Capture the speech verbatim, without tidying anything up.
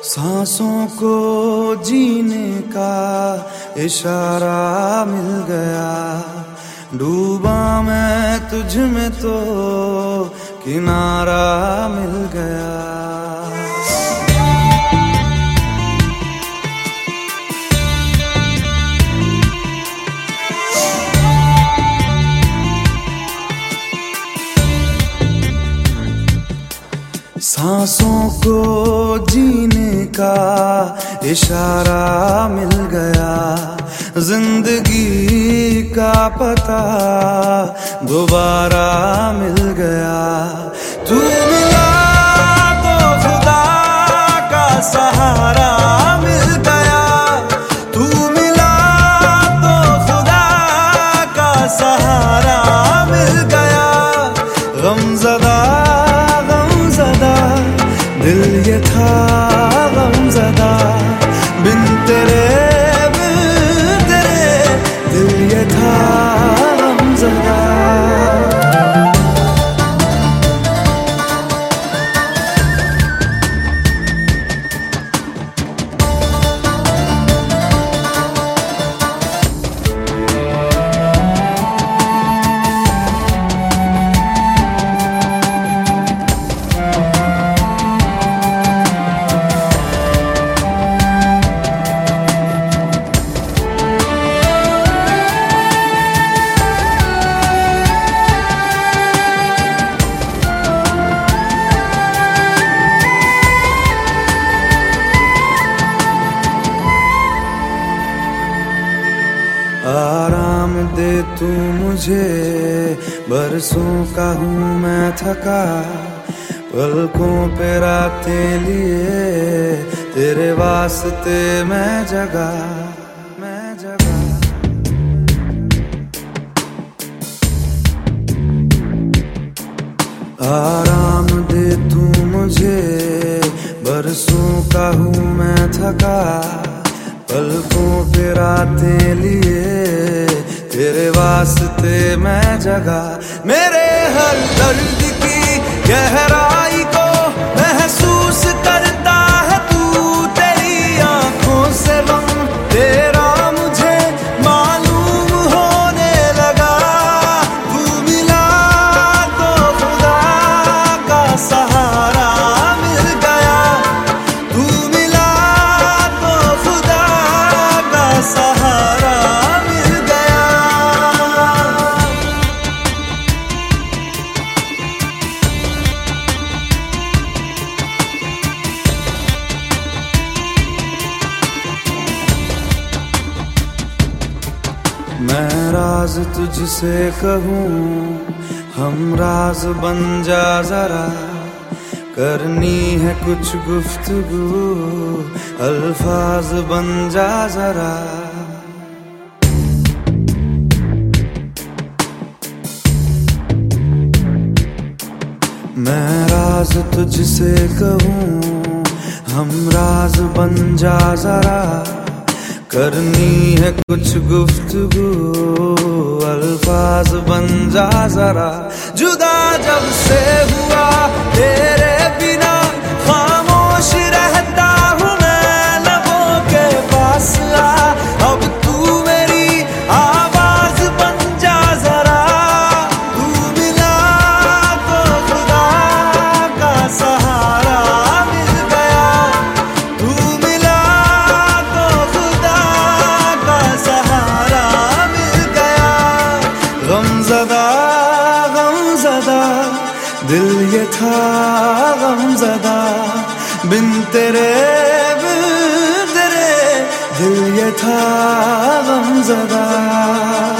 सांसों को जीने का इशारा मिल गया, डूबा मैं तुझ में तो किनारा मिल गया। सांसों को जीने का इशारा मिल गया, जिंदगी का पता दोबारा मिल गया। तू मिला तो खुदा का सहारा मिल गया, तू मिला तो खुदा का सहारा मिल गया। गमज़दा दिल ये था गमज़दा, बिन तेरे बिन तेरे दिल ये था गमज़दा। आराम दे तू मुझे, बरसों का हूँ मैं थका, पलकों पे रातें लिए तेरे वास्ते मैं जगा मैं जगा। आराम दे तू मुझे, बरसों का हूँ मैं थका, पलकों पे रातें लिए तेरे वास्ते मैं जगा। मेरे हर दर्द की गहराई को महसूस करता है तू, तेरी आंखों से गम तेरा मुझे मालूम होने लगा। तू मिला तो खुदा का सहारा मिल गया, तू मिला तो खुदा का सहारा मिल गया। मैं राज तुझसे कहूँ, हम राज बन जा जरा, करनी है कुछ गुफ्तगू, अल्फाज बन जा जरा। मैं राज तुझसे कहूँ, हम राज बन जा जरा, करनी है कुछ गुफ्तगू, अल्फाज बन जा जरा। जुदा जब से हुआ तेरे बिना खामोश रहता हूँ मैं, लबों के पास आ अब तू मेरी आवाज बन जा जरा। तू मिला तो खुदा का सहारा मिल गया, तू मिला तो खुदा का सहारा मिल गया। गमज़दा गमज़दा दिल ये था गमज़दा, बिन तेरे बिन तेरे दिल ये था गमज़दा।